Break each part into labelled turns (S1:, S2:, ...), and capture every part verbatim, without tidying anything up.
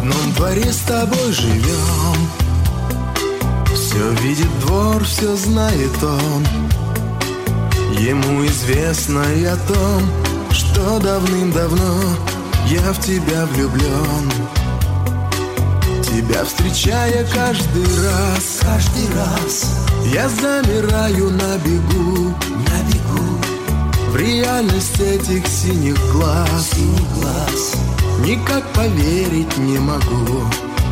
S1: одном дворе с тобой живем. Все видит двор, все знает он. Ему известно и о том, что давным-давно я в тебя влюблен. Тебя встречая каждый раз, каждый раз я замираю на бегу, на бегу. В реальность этих синих глаз, синих глаз никак поверить не могу.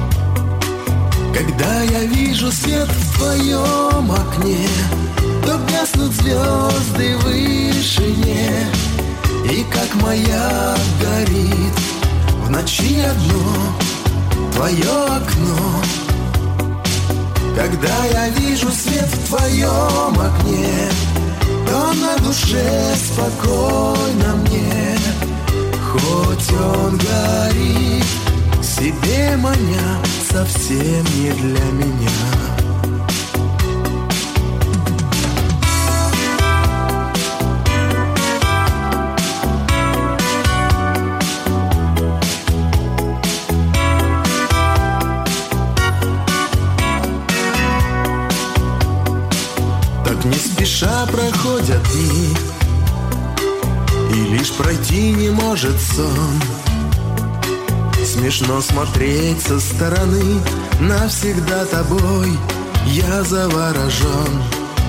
S1: Когда я вижу свет в твоем окне, то гаснут звезды в вышине, и как маяк горит в ночи одно твое окно. Когда я вижу свет в твоем окне, то на душе спокойно мне. Хоть он горит, к себе маня, совсем не для меня. Так не спеша проходят дни, и лишь пройти не может сон. Смешно смотреть со стороны, навсегда тобой я заворожен.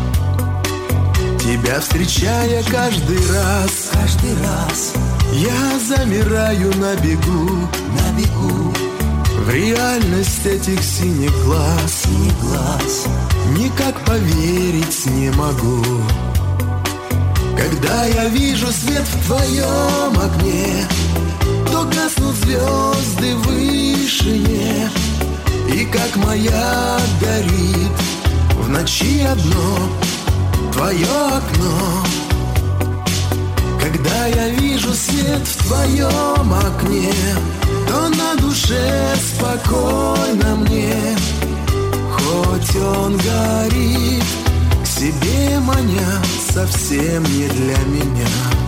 S1: Тебя встречая каждый раз, каждый раз я замираю на бегу, на бегу. В реальность этих синих глаз, синих глаз никак поверить не могу. Когда я вижу свет в твоем окне, то гаснут звезды в вышине, и как маяк горит в ночи одно твое окно. Когда я вижу свет в твоем окне, то на душе спокойно мне. Хоть он горит, к себе маня, совсем не для меня.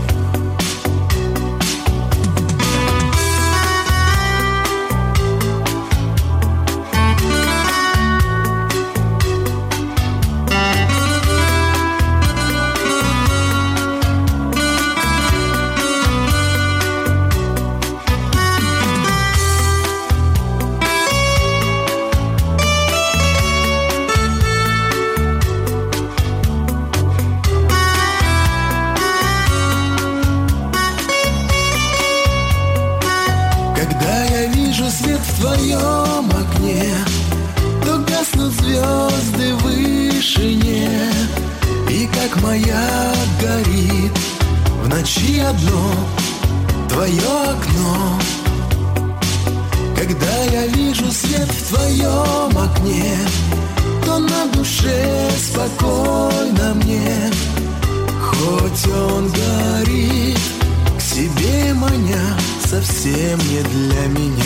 S1: Когда я вижу свет в твоем окне, то гаснут звезды в вышине, и как маяк горит в ночи одно твое окно. Когда я вижу свет в твоем окне, то на душе спокойно мне. Хоть он горит, к себе маня, совсем не для меня.